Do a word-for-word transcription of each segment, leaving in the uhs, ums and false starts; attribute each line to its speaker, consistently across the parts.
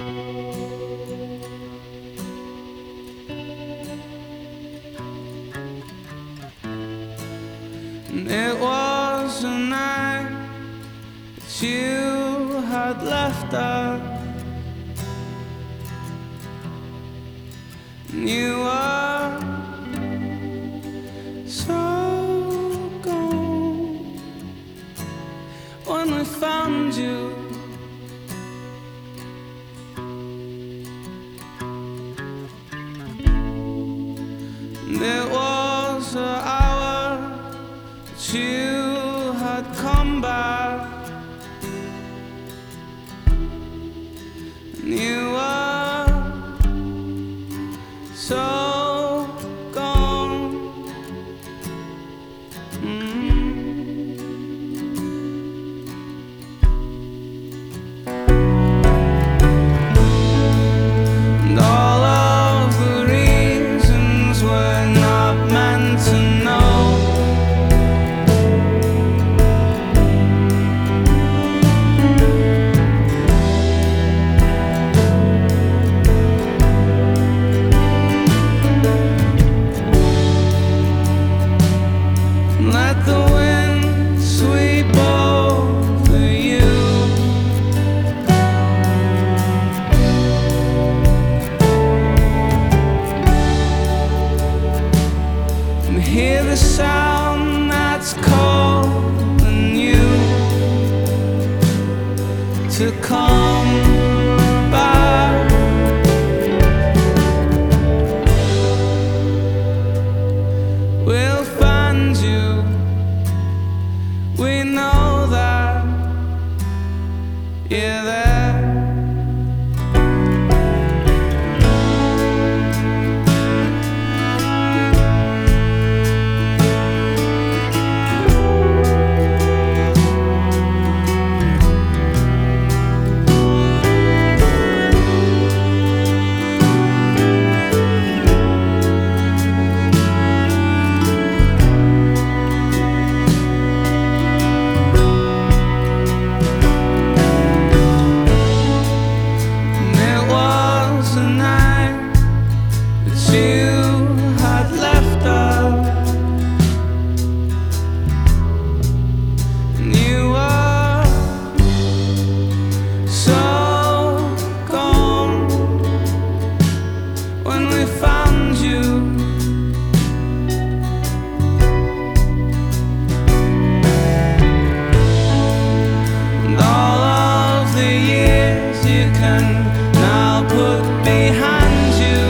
Speaker 1: And it was a night that you had left us, and you were so gone when we found you. And it was an hour that you had come back, and you were so gone. Mm-hmm. And all of the reasons we're not meant to know, let the wind sweep over you. And hear the sound that's calling you to come back. We'll find you, we know that you're there. And it was a night that you had left us, and you were so gone when we found you. And all of the years you can now put behind you.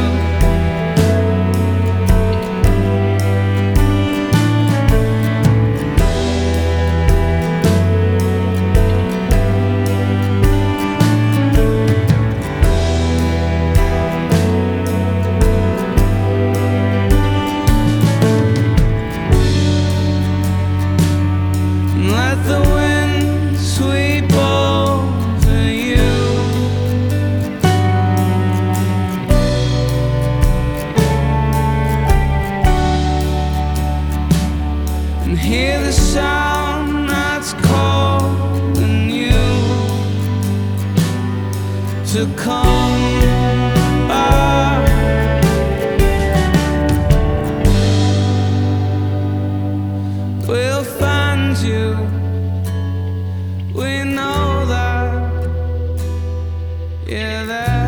Speaker 1: And let the wind sweep over you. And hear the sound that's calling you to come back. We'll find you, we know that you're there.